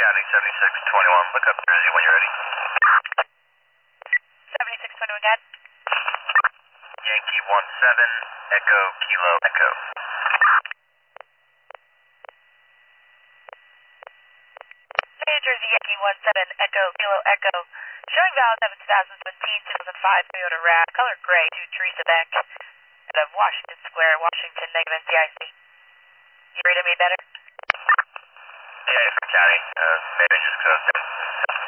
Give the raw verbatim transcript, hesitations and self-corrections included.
County, seventy-six twenty-one, look up Jersey when you're ready. seventy-six twenty-one, again. Yankee one seven, Echo, Kilo, Echo. New Jersey, Yankee one seven, Echo, Kilo, Echo. Showing valid seven thousand seventeen, two thousand five Toyota RAV, color gray, to Teresa Beck, out of Washington Square, Washington, negative N C I C. You reading me better? Yeah, for County, uh, maybe just close down.